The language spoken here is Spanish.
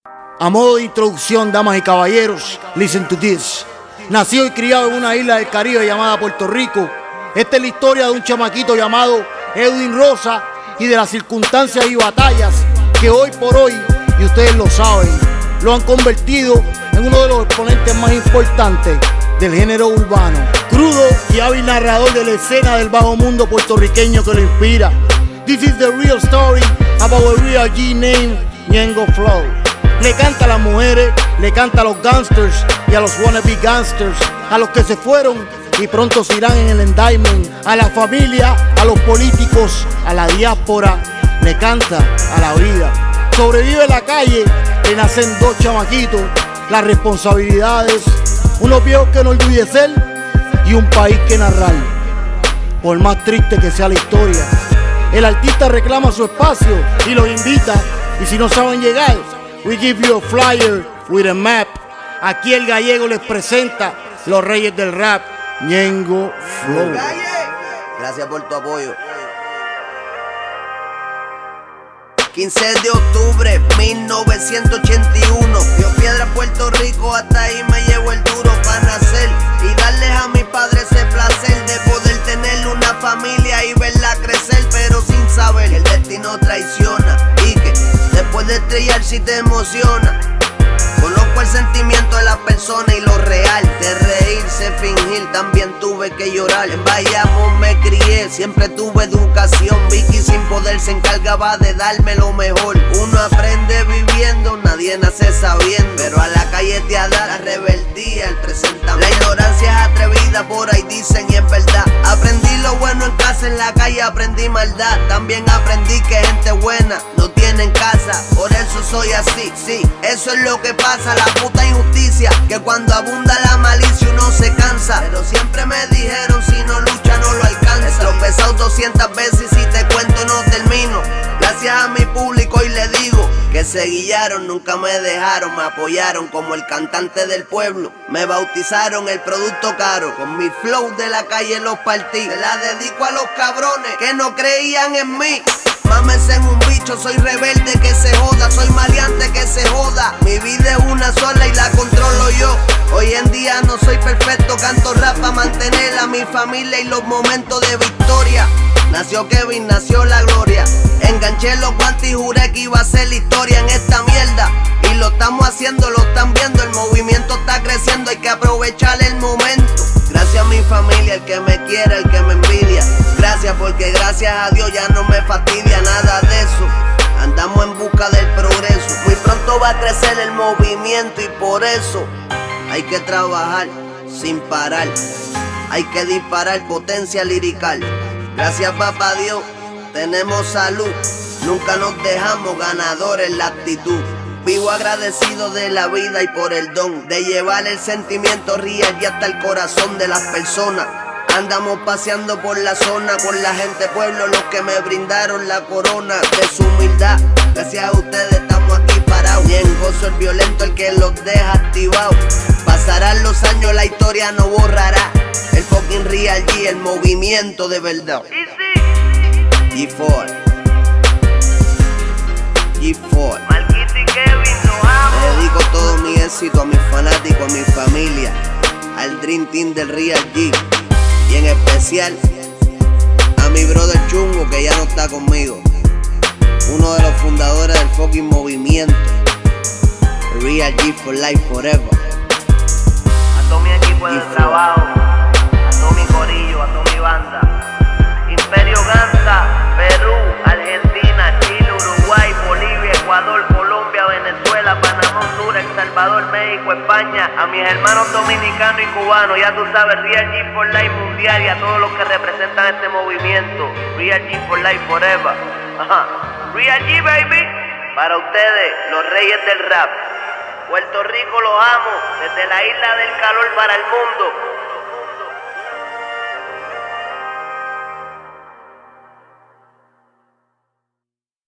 A modo de introducción, damas y caballeros, listen to this. Nacido y criado en una isla del Caribe llamada Puerto Rico, esta es la historia de un chamaquito llamado Edwin Rosa y de las circunstancias y batallas que hoy por hoy, y ustedes lo saben, lo han convertido en uno de los exponentes más importantes del género urbano. Crudo y hábil narrador de la escena del bajo mundo puertorriqueño que lo inspira. This is the real story about a real G named Ñengo Flow. Le canta a las mujeres, le canta a los gangsters y a los wannabe gangsters, a los que se fueron y pronto se irán en el indictment, a la familia, a los políticos, a la diáspora, le canta a la vida. Sobrevive en la calle, le nacen dos chamaquitos, las responsabilidades, unos viejos que enorgullecer y un país que narrar. Por más triste que sea la historia, el artista reclama su espacio y los invita, y si no saben llegar, we give you a flyer with a map. Aquí el gallego les presenta los reyes del rap, Ñengo Flow. Gracias por tu apoyo. 15 de octubre 1981, Río Piedra, Puerto Rico, hasta ahí me llevo el duro para nacer y darles a mis padres ese placer de poder tener una familia y verla crecer, pero sin saber que el destino traiciona y que después de estrellar si te emociona. Conozco el sentimiento de la persona y lo real, de reírse, fingir, también tuve que llorar. En Bayamón me crié, siempre tuve educación. Vicky sin poder se encargaba de darme lo mejor. Uno aprende viviendo, nadie nace sabiendo, pero a la calle te da la rebeldía, el presentamiento. La ignorancia es atrevida, por ahí dicen y es verdad. Aprendí lo bueno en casa, en la calle aprendí maldad. También aprendí que gente buena no tiene en casa, por eso soy así, sí, eso es lo que pasa. La puta injusticia, que cuando abunda la malicia uno se cansa, pero siempre me dijeron si no lucha no lo alcanza. He tropezado 200 veces y si te cuento no termino. Gracias a mi público y le digo que se guiaron, nunca me dejaron, me apoyaron como el cantante del pueblo. Me bautizaron el producto caro, con mi flow de la calle los partí. Se la dedico a los cabrones que no creían en mí. Mámense en un bicho, soy rebelde que se joda, soy maleante que se joda. Mi vida es una sola y la controlo yo. Hoy en día no soy perfecto, canto rap para mantener a mi familia y los momentos de victoria. Nació Kevin, nació la gloria. Enganché los guantes y juré que iba a ser la historia en esta mierda. Y lo estamos haciendo, lo están viendo, el movimiento está creciendo, hay que aprovechar el momento. Gracias a mi familia, el que me quiere, el que me envidia. Gracias porque gracias a Dios ya no me fastidia nada de eso. Andamos en busca del progreso. Muy pronto va a crecer el movimiento y por eso hay que trabajar sin parar. Hay que disparar potencia lirical. Gracias papá Dios, tenemos salud. Nunca nos dejamos ganadores la actitud. Vivo agradecido de la vida y por el don de llevar el sentimiento real y hasta el corazón de las personas. Andamos paseando por la zona con la gente pueblo, los que me brindaron la corona de su humildad. Gracias a ustedes estamos aquí parados. Ñengo soy el violento, el que los deja activados. Pasarán los años, la historia no borrará el fucking real G, el movimiento de verdad. G4 G4 Marquito y Kevin, los amo. Le dedico todo mi éxito a mis fanáticos, a mi familia, al Dream Team del Real G. Y en especial a mi brother Chungo, que ya no está conmigo, uno de los fundadores del fucking movimiento Real G for life forever. A todo mi equipo de trabajo, a todo mi corillo, a toda mi banda. Imperio Gangsta, Perú, Argentina, Chile, Uruguay, Bolivia, Ecuador, Colombia, Venezuela, Panamá, Honduras, El Salvador, México, España. A mis hermanos dominicanos y cubanos, ya tú sabes, Real G for life mundial, y a todos los que representan este movimiento, Real G for life forever. Ajá. Real G, baby. Para ustedes, los reyes del rap. Puerto Rico los amo, desde la isla del calor para el mundo.